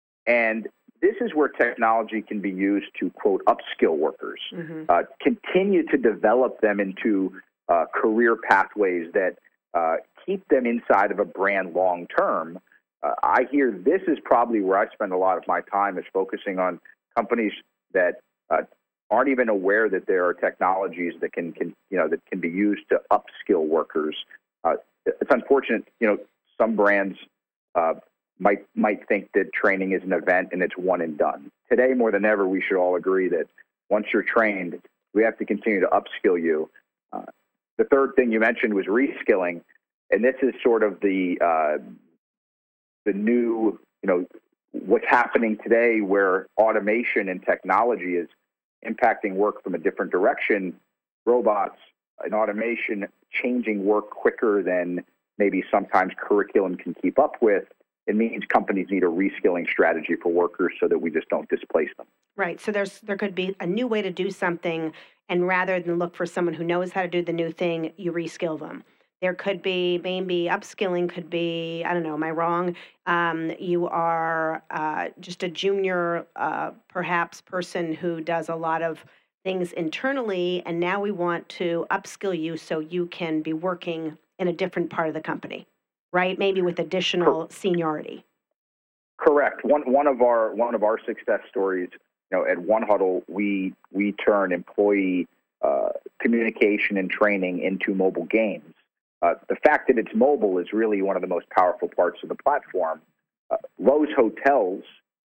And this is where technology can be used to, quote, upskill workers, mm-hmm. uh, continue to develop them into uh, career pathways that uh, keep them inside of a brand long term. Uh, I hear this is probably where I spend a lot of my time, is focusing on companies that uh, aren't even aware that there are technologies that can, can you know, that can be used to upskill workers. Uh, it's unfortunate, you know, some brands uh, might might think that training is an event and it's one and done. Today, more than ever, we should all agree that once you're trained, we have to continue to upskill you. Uh, the third thing you mentioned was reskilling, and this is sort of the uh, the new, you know, what's happening today, where automation and technology is impacting work from a different direction. Robots and automation changing work quicker than maybe sometimes curriculum can keep up with. It means companies need a reskilling strategy for workers so that we just don't displace them. Right. So there's there could be a new way to do something, and rather than look for someone who knows how to do the new thing, you reskill them. There could be, maybe upskilling could be, I don't know, am I wrong? Um, you are uh, just a junior, uh, perhaps, person who does a lot of things internally, and now we want to upskill you so you can be working in a different part of the company, right? Maybe with additional seniority. Correct. One one of our one of our success stories, you know, at One Huddle, we we turn employee uh, communication and training into mobile games. Uh, the fact that it's mobile is really one of the most powerful parts of the platform. Uh, Lowe's Hotels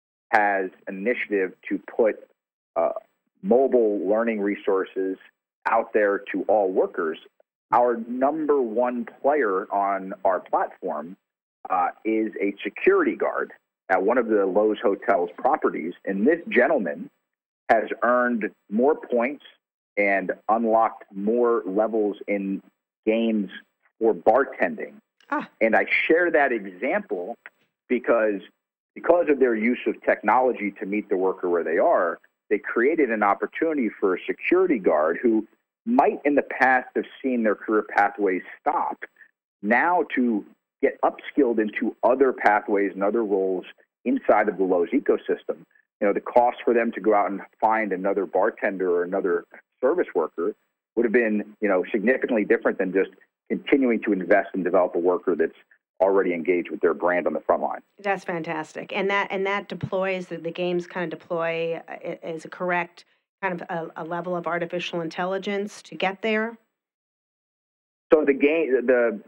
has an initiative to put uh, mobile learning resources out there to all workers. Our number one player on our platform uh, is a security guard at one of the Lowe's Hotels properties. And this gentleman has earned more points and unlocked more levels in games for bartending. Ah. And I share that example because because of their use of technology to meet the worker where they are, they created an opportunity for a security guard who might in the past have seen their career pathways stop, now to get upskilled into other pathways and other roles inside of the Lowe's ecosystem. You know, the cost for them to go out and find another bartender or another service worker would have been, you know, significantly different than just continuing to invest and develop a worker that's already engaged with their brand on the front line. That's fantastic. And that and that deploys, the, the games kind of deploy as a correct kind of a, a level of artificial intelligence to get there? So the game, the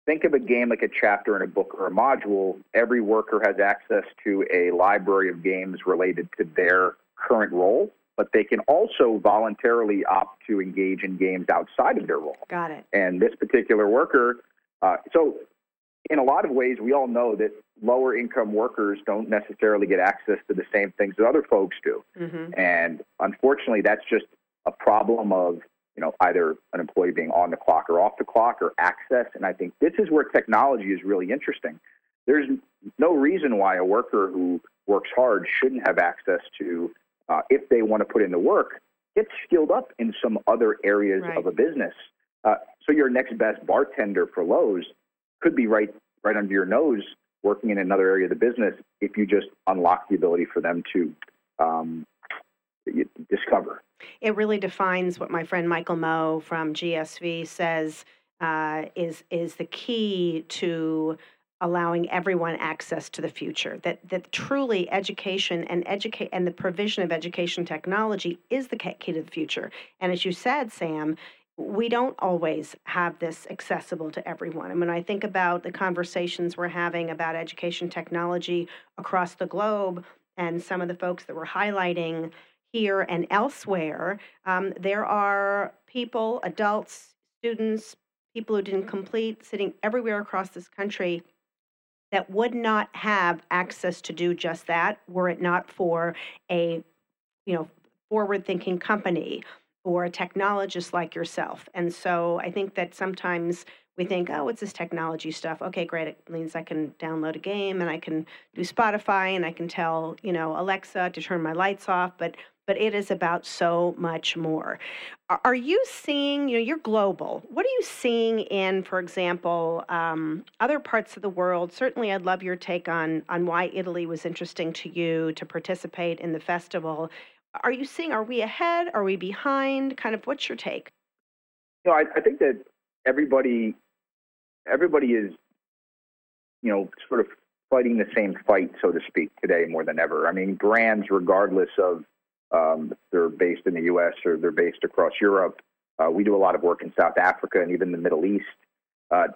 think of a game like a chapter in a book or a module. Every worker has access to a library of games related to their current role, but they can also voluntarily opt to engage in games outside of their role. Got it. And this particular worker, uh, so in a lot of ways, we all know that lower income workers don't necessarily get access to the same things that other folks do. Mm-hmm. And unfortunately, that's just a problem of, you know, either an employee being on the clock or off the clock or access. And I think this is where technology is really interesting. There's no reason why a worker who works hard shouldn't have access to, uh, if they want to put in the work, get skilled up in some other areas right. of a business. Uh, so your next best bartender for Lowe's could be right right under your nose working in another area of the business if you just unlock the ability for them to um, discover. It really defines what my friend Michael Moe from G S V says uh, is is the key to allowing everyone access to the future. That that truly education and educate and the provision of education technology is the key to the future. And as you said, Sam, we don't always have this accessible to everyone. And when I think about the conversations we're having about education technology across the globe and some of the folks that we're highlighting here and elsewhere, um, there are people, adults, students, people who didn't complete, sitting everywhere across this country that would not have access to do just that were it not for a, you know, forward-thinking company or a technologist like yourself. And so I think that sometimes we think, oh, what's this technology stuff? Okay, great. It means I can download a game and I can do Spotify and I can tell, you know, Alexa to turn my lights off. But but it is about so much more. Are you seeing, you know, you're global. What are you seeing in, for example, um, other parts of the world? Certainly I'd love your take on, on why Italy was interesting to you to participate in the festival. Are you seeing, are we ahead? Are we behind? Kind of what's your take? No, I, I think that everybody, everybody is, you know, sort of fighting the same fight, so to speak, today more than ever. I mean, brands, regardless of um, if they're based in the U S or they're based across Europe, uh, we do a lot of work in South Africa and even the Middle East. Uh,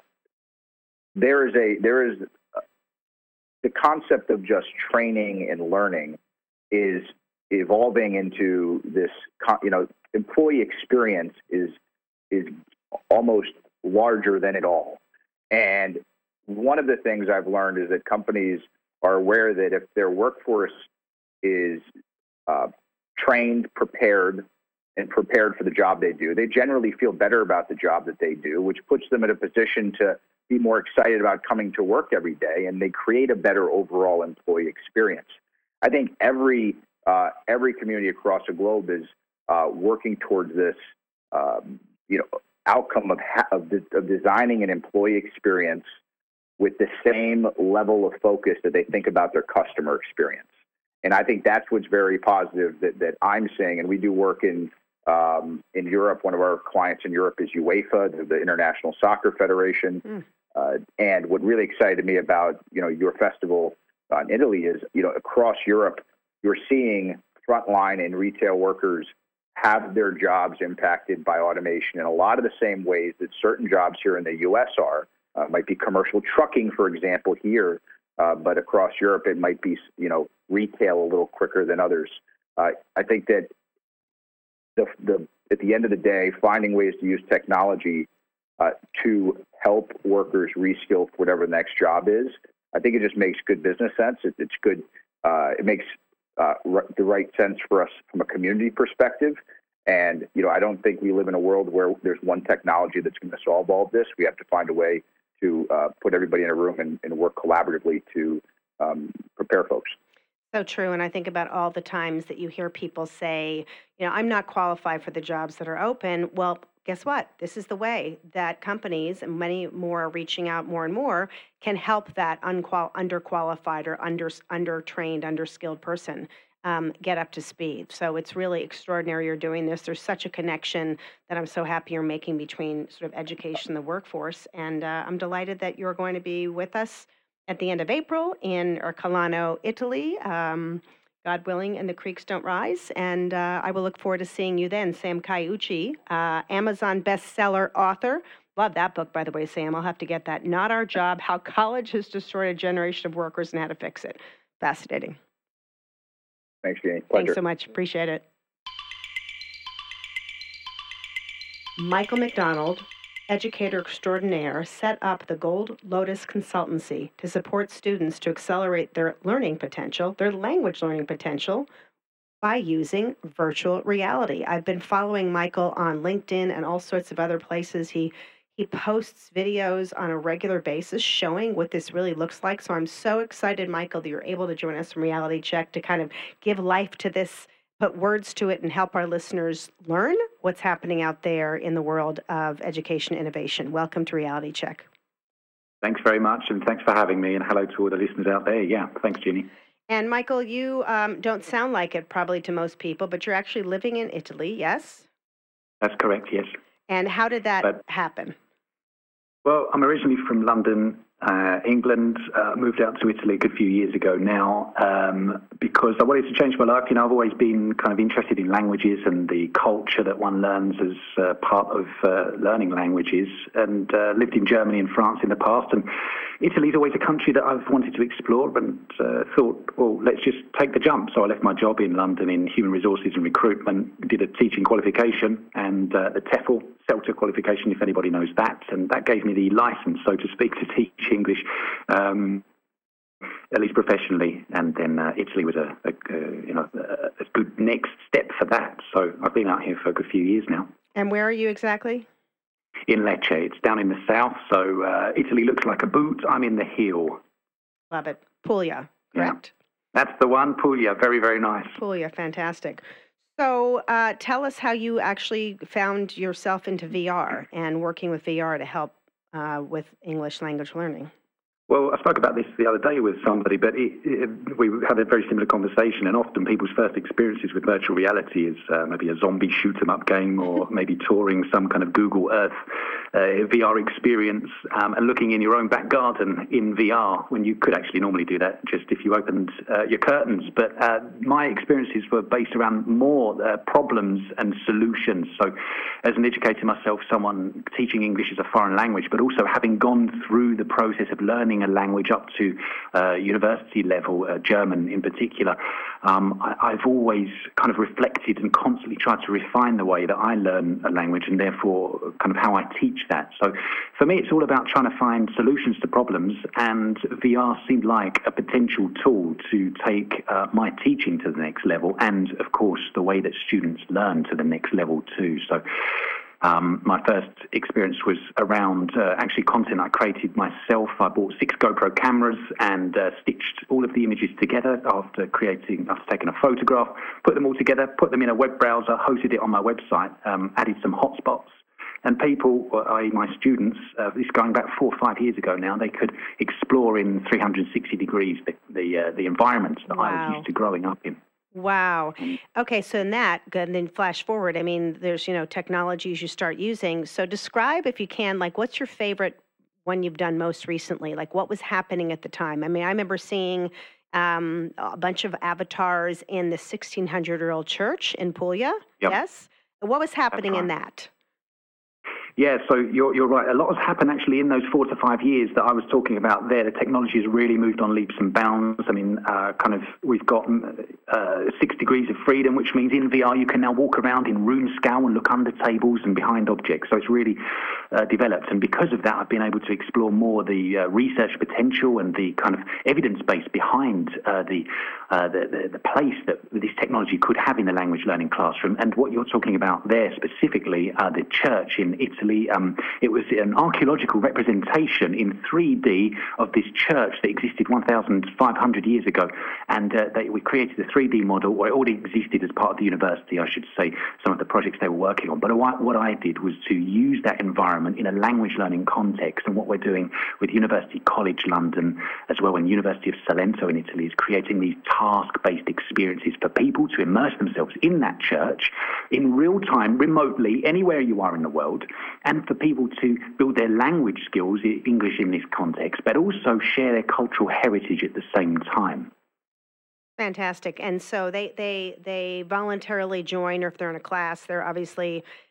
there is a there is uh, the concept of just training and learning is evolving into this, you know, employee experience is is almost larger than it all. And one of the things I've learned is that companies are aware that if their workforce is uh, trained, prepared, and prepared for the job they do, they generally feel better about the job that they do, which puts them in a position to be more excited about coming to work every day, and they create a better overall employee experience. I think every Uh, every community across the globe is uh, working towards this, um, you know, outcome of, ha- of, de- of designing an employee experience with the same level of focus that they think about their customer experience. And I think that's what's very positive that, that I'm seeing. And we do work in um, in Europe. One of our clients in Europe is UEFA, the, the International Soccer Federation. Mm. Uh, and what really excited me about, you know, your festival uh, in Italy is, you know, across Europe, you're seeing frontline and retail workers have their jobs impacted by automation in a lot of the same ways that certain jobs here in the U S are. Uh, might be commercial trucking, for example, here, uh, but across Europe it might be, you know, retail a little quicker than others. Uh, I think that the, the at the end of the day, finding ways to use technology uh, to help workers reskill for whatever the next job is, I think it just makes good business sense. It, it's good. Uh, it makes uh, r- the right sense for us from a community perspective. And, you know, I don't think we live in a world where there's one technology that's going to solve all of this. We have to find a way to uh, put everybody in a room and, and work collaboratively to um, prepare folks. So true. And I think about all the times that you hear people say, you know, I'm not qualified for the jobs that are open. Well, guess what? This is the way that companies, and many more are reaching out more and more, can help that unqual- underqualified or under undertrained, underskilled person um, get up to speed. So it's really extraordinary you're doing this. There's such a connection that I'm so happy you're making between sort of education and the workforce. And uh, I'm delighted that you're going to be with us at the end of April in Ercolano, Italy. Um, God willing, and the creeks don't rise. And uh, I will look forward to seeing you then. Sam Caiucci, uh, Amazon bestseller author, Love that book, by the way, Sam. I'll have to get that. Not Our Job, How College Has Destroyed a Generation of Workers and How to Fix It. Fascinating. Thanks, Jeannie. Pleasure. Thanks so much. Appreciate it. Michael McDonald, educator extraordinaire, set up the Gold Lotus Consultancy to support students to accelerate their learning potential, their language learning potential, by using virtual reality. I've been following Michael on LinkedIn and all sorts of other places. He he posts videos on a regular basis showing what this really looks like. So I'm so excited, Michael, that you're able to join us from Reality Check to kind of give life to this, put words to it, and help our listeners learn what's happening out there in the world of education innovation. Welcome to Reality Check. Thanks very much, and thanks for having me, and hello to all the listeners out there. Yeah, thanks, Jeannie. And Michael, you um, don't sound like it probably to most people, but you're actually living in Italy, yes? That's correct, yes. And how did that but, happen? Well, I'm originally from London, uh, England. Uh, moved out to Italy a good few years ago now um, because I wanted to change my life. You know, I've always been kind of interested in languages and the culture that one learns as uh, part of uh, learning languages, and uh, lived in Germany and France in the past. And Italy's always a country that I've wanted to explore, and uh, thought, well, let's just take the jump. So I left my job in London in human resources and recruitment, did a teaching qualification and uh, the TEFL, CELTA qualification, if anybody knows that, and that gave me the license, so to speak, to teach English, um, at least professionally. And then uh, Italy was a, a, a you know a, a good next step for that. So I've been out here for a good few years now. And where are you exactly? In Lecce. It's down in the south, so uh, Italy looks like a boot. I'm in the heel. Love it. Puglia, correct? Yeah. That's the one, Puglia. Very, very nice. Puglia, fantastic. So uh, tell us how you actually found yourself into V R and working with V R to help uh, with English language learning. Well, I spoke about this the other day with somebody, but it, it, we had a very similar conversation, and often people's first experiences with virtual reality is uh, maybe a zombie shoot-'em-up game, or maybe touring some kind of Google Earth uh, V R experience, um, and looking in your own back garden in V R, when you could actually normally do that just if you opened uh, your curtains. But uh, my experiences were based around more uh, problems and solutions. So as an educator myself, someone teaching English as a foreign language, but also having gone through the process of learning a language up to uh, university level, uh, German in particular, um, I, I've always kind of reflected and constantly tried to refine the way that I learn a language, and therefore kind of how I teach that. So for me, it's all about trying to find solutions to problems, and V R seemed like a potential tool to take uh, my teaching to the next level, and of course the way that students learn to the next level too. So Um, my first experience was around uh, actually content I created myself. I bought six GoPro cameras and uh, stitched all of the images together after creating, after taking a photograph, put them all together, put them in a web browser, hosted it on my website, um, added some hotspots. And people, that is my students, uh, this is going back four or five years ago now, they could explore in three hundred sixty degrees the the, uh, the environments that wow. I was used to growing up in. Wow. Okay, so in that, and then flash forward, I mean, there's, you know, technologies you start using. So describe, if you can, like, what's your favorite one you've done most recently? Like, what was happening at the time? I mean, I remember seeing um, a bunch of avatars in the sixteen hundred-year-old church in Puglia. Yep. Yes? What was happening right. in that? Yeah, so you're you're right. A lot has happened actually in those four to five years that I was talking about there. The technology has really moved on leaps and bounds. I mean, uh, kind of we've got uh, six degrees of freedom, which means in V R you can now walk around in room scale and look under tables and behind objects. So it's really uh, developed. And because of that, I've been able to explore more the uh, research potential and the kind of evidence base behind uh, the, uh, the, the the place that this technology could have in the language learning classroom. And what you're talking about there specifically, uh, the church in Italy. Um, it was an archaeological representation in three D of this church that existed one thousand five hundred years ago, and uh, they, we created a three D model, or it already existed as part of the university, I should say, some of the projects they were working on. But what, what I did was to use that environment in a language learning context, and what we're doing with University College London, as well as University of Salento in Italy, is creating these task-based experiences for people to immerse themselves in that church in real time, remotely, anywhere you are in the world, and for people to build their language skills, English in this context, but also share their cultural heritage at the same time. Fantastic. And so they, they, they voluntarily join, or if they're in a class, they're obviously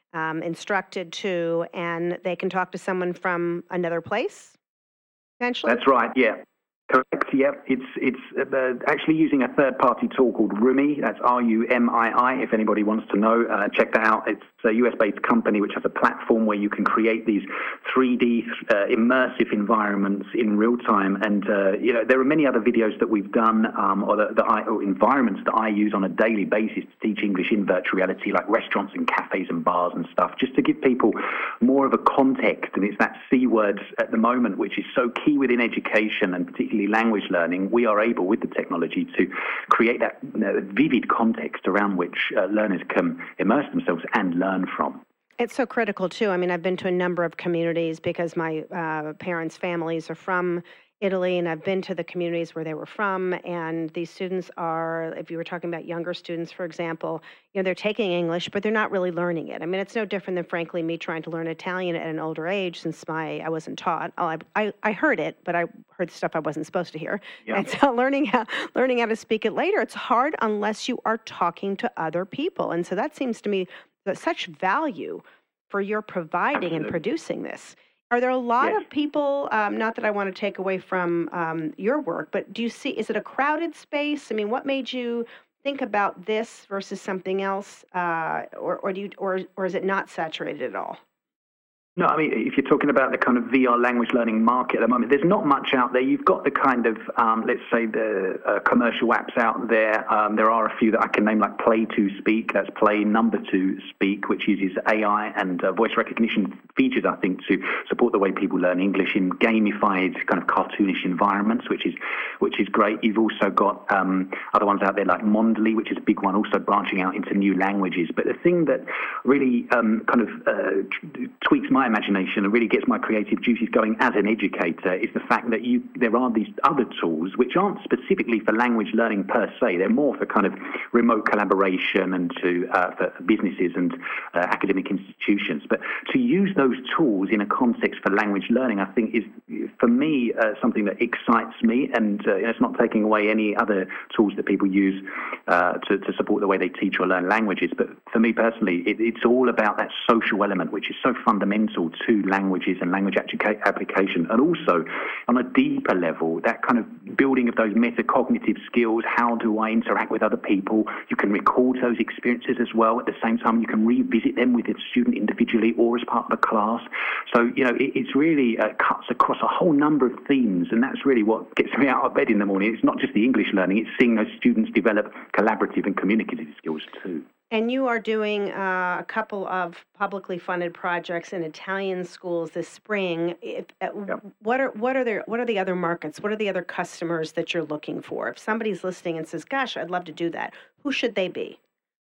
um, instructed to, and they can talk to someone from another place, potentially? That's right, yeah. Correct, yeah. It's it's uh, actually using a third-party tool called Rumii. That's R U M I I, if anybody wants to know. Uh, check that out. It's a U S-based company which has a platform where you can create these three D uh, immersive environments in real time. And, uh, you know, there are many other videos that we've done um, or, the, the I, or environments that I use on a daily basis to teach English in virtual reality, like restaurants and cafes and bars and stuff, just to give people more of a context. And it's that C word at the moment, which is so key within education and particularly language learning. We are able, with the technology, to create that you know, vivid context around which uh, learners can immerse themselves and learn from. It's so critical, too. I mean, I've been to a number of communities because my uh, parents' families are from Italy, and I've been to the communities where they were from, and these students are, if you were talking about younger students, for example, you know, they're taking English, but they're not really learning it. I mean, it's no different than, frankly, me trying to learn Italian at an older age since my I wasn't taught. Oh, I, I, I heard it, but I heard stuff I wasn't supposed to hear. Yeah. And so learning how, learning how to speak it later, it's hard unless you are talking to other people. And so that seems to me that such value for your providing Absolutely. And producing this. Are there a lot yes. of people, um, not that I want to take away from um, your work, but do you see, is it a crowded space? I mean, what made you think about this versus something else, uh, or, or, do you, or, or is it not saturated at all? No, I mean, if you're talking about the kind of V R language learning market at the moment, there's not much out there. You've got the kind of, um, let's say, the uh, commercial apps out there. Um, there are a few that I can name, like Play to Speak. That's Play Number to Speak, which uses A I and uh, voice recognition features, I think, to support the way people learn English in gamified, kind of cartoonish environments, which is which is great. You've also got um, other ones out there like Mondly, which is a big one, also branching out into new languages. But the thing that really um, kind of uh, tweaks my imagination and really gets my creative juices going as an educator is the fact that you there are these other tools which aren't specifically for language learning per se. They're more for kind of remote collaboration and to uh, for businesses and uh, academic institutions. But to use those tools in a context for language learning, I think is, for me, uh, something that excites me, and uh, it's not taking away any other tools that people use uh, to, to support the way they teach or learn languages. But for me personally, it, it's all about that social element, which is so fundamental to languages and language application, and also on a deeper level, that kind of building of those metacognitive skills. How do I interact with other people? You can record those experiences as well. At the same time, you can revisit them with a student individually or as part of a class. So, you know, it, it's really uh, cuts across a whole number of themes, and that's really what gets me out of bed in the morning. It's not just the English learning, it's seeing those students develop collaborative and communicative skills too. And you are doing uh, a couple of publicly funded projects in Italian schools this spring. If, uh, yep. What are what are the what are the other markets? What are the other customers that you're looking for? If somebody's listening and says, "Gosh, I'd love to do that," who should they be?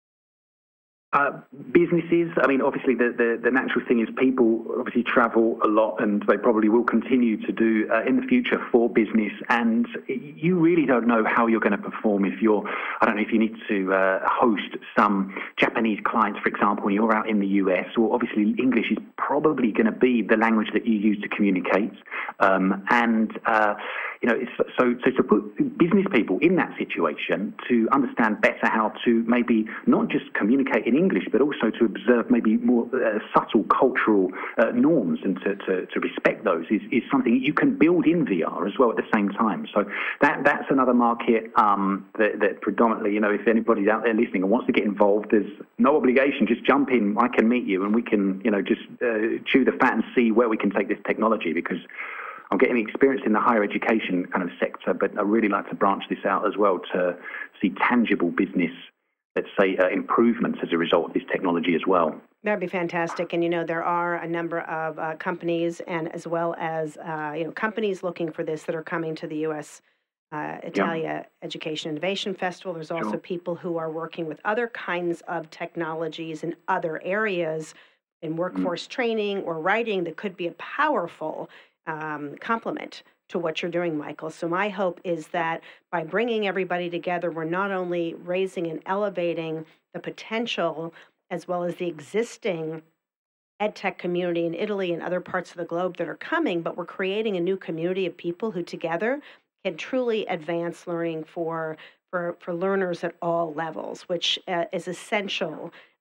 Uh, businesses, I mean, obviously the, the, the natural thing is people obviously travel a lot, and they probably will continue to do uh, in the future for business, and you really don't know how you're going to perform if you're, I don't know, if you need to uh, host some Japanese clients, for example, when you're out in the U S, or obviously English is probably going to be the language that you use to communicate, um, and uh, you know, it's, so, so to put business people in that situation to understand better how to maybe not just communicate in English, but also to observe maybe more uh, subtle cultural uh, norms and to, to, to respect those is, is something you can build in V R as well at the same time. So that that's another market um, that, that predominantly, you know, if anybody's out there listening and wants to get involved, there's no obligation. Just jump in. I can meet you, and we can, you know, just uh, chew the fat and see where we can take this technology, because I'm getting experience in the higher education kind of sector, but I really like to branch this out as well to see tangible business, let's say, uh, improvements as a result of this technology as well. That'd be fantastic. And, you know, there are a number of uh, companies and as well as, uh, you know, companies looking for this that are coming to the U S Uh, Italia yeah. Education Innovation Festival. There's also sure. people who are working with other kinds of technologies in other areas in workforce mm. training or writing that could be a powerful um, complement to what you're doing, Michael. So my hope is that by bringing everybody together, we're not only raising and elevating the potential as well as the existing EdTech community in Italy and other parts of the globe that are coming, but we're creating a new community of people who together can truly advance learning for for, for learners at all levels, which uh, is essential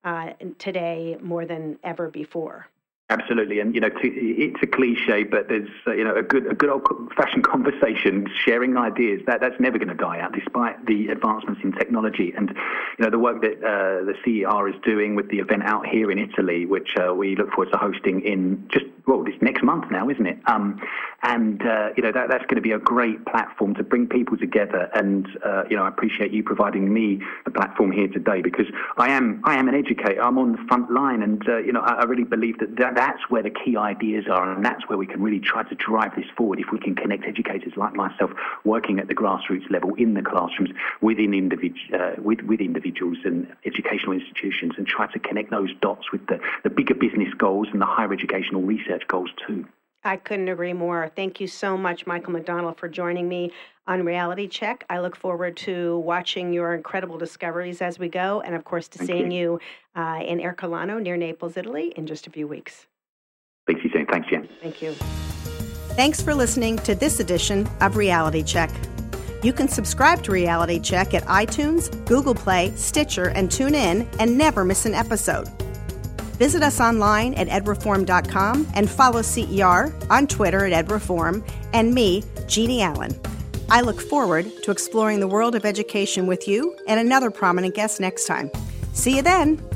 uh, today more than ever before. Absolutely, and you know, to, it's a cliche, but there's uh, you know a good a good old-fashioned conversation, sharing ideas. That that's never going to die out, despite the advancements in technology. And you know, the work that uh, the C E R is doing with the event out here in Italy, which uh, we look forward to hosting in just well, this next month now, isn't it? Um, and uh, you know, that that's going to be a great platform to bring people together. And uh, you know, I appreciate you providing me the platform here today, because I am I am an educator. I'm on the front line, and uh, you know, I, I really believe that. that That's where the key ideas are, and that's where we can really try to drive this forward if we can connect educators like myself working at the grassroots level in the classrooms within individu- uh, with, with individuals and educational institutions, and try to connect those dots with the, the bigger business goals and the higher educational research goals too. I couldn't agree more. Thank you so much, Michael McDonald, for joining me on Reality Check. I look forward to watching your incredible discoveries as we go, and of course to Thank seeing you, you uh, in Ercolano near Naples, Italy in just a few weeks. Speak to you soon. Thanks, Jen. Thank you. Thanks for listening to this edition of Reality Check. You can subscribe to Reality Check at iTunes, Google Play, Stitcher, and TuneIn, and never miss an episode. Visit us online at ed reform dot com and follow C E R on Twitter at edreform and me, Jeannie Allen. I look forward to exploring the world of education with you and another prominent guest next time. See you then.